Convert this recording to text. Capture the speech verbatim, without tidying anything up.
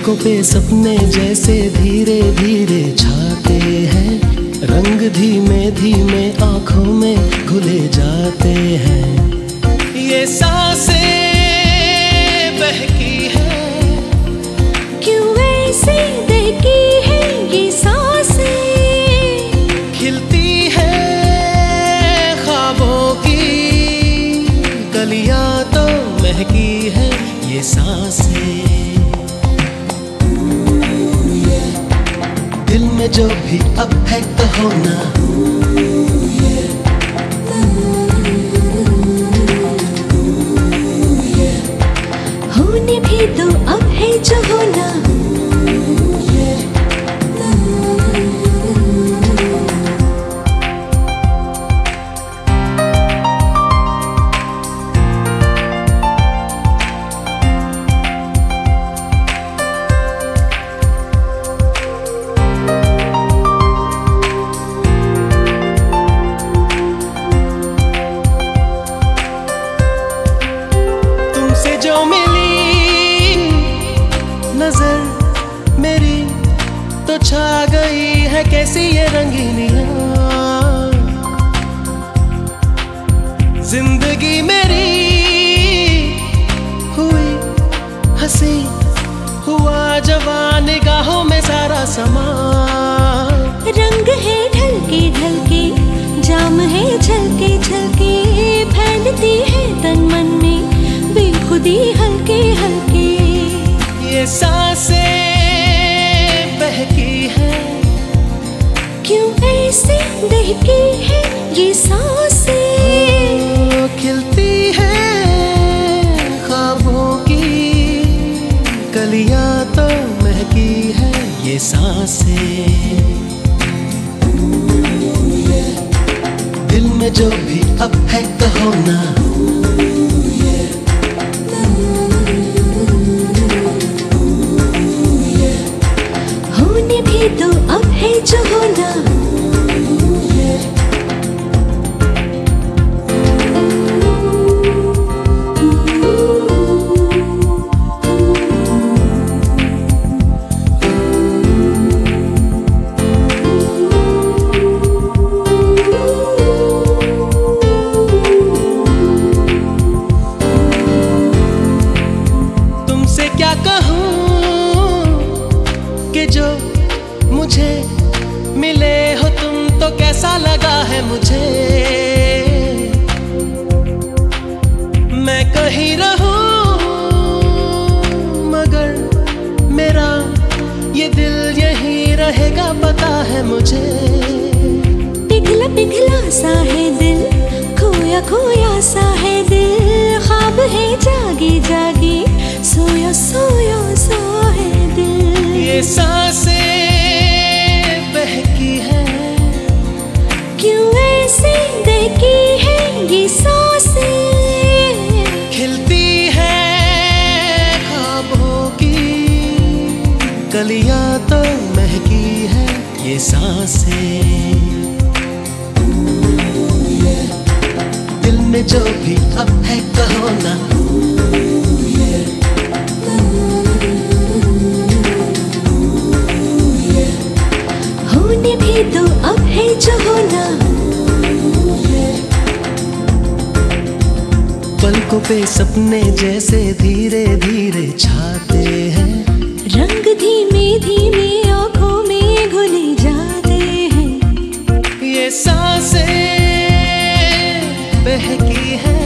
पलकों पे सपने जैसे धीरे धीरे छाते हैं, रंग धीमे धीमे आंखों में घुले जाते हैं। ये सांसें बहकी है, क्यों ऐसे बहकी है ये सांसें, खिलती है ख्वाबों की कलियां तो महकी है ये सांसें। दिल में जो भी अब है कहो ना, होने भी तो अब है जो होना। जो मिली नजर मेरी तो छा गई है कैसी ये रंगीनियां। जिंदगी मेरी हुई हंसी, हुआ जवान निगाहों में सारा समा। रंग है ढलके ढलके, जाम है झलके झलके, फैलती है तन मन में बेखुदी हल्के हल्के। ये सांसें बहकी है, क्यों ऐसे बहकी है ये सांसें, खिलती है ख्वाबों की कलियां तो महकी है ये सांसें। दिल में जो भी अब है कहो ना, होने भी तो अब है जो होना। तुमसे क्या कहूँ कि जो मुझे मिले हो तुम तो कैसा लगा है मुझे। मैं कहीं रहूं मगर मेरा ये दिल यहीं रहेगा पता है मुझे। पिघला पिघला सा है दिल, खोया खोया सा है दिल, ख्वाब है जागी जागी, सोया सोया सा है दिल। ये सांसें बहकी है, क्यों ऐसे बहकी है ये सांसें, खिलती है ख्वाबों की कलियां तो महकी है ये सांसें। दिल में जो भी अब है कहो ना, होने भी तो अब है जो होना। पलकों पे सपने जैसे धीरे धीरे छाते हैं, रंग धीमे धीमे आंखों में घुले जाते हैं। ये सांसें बहकी है,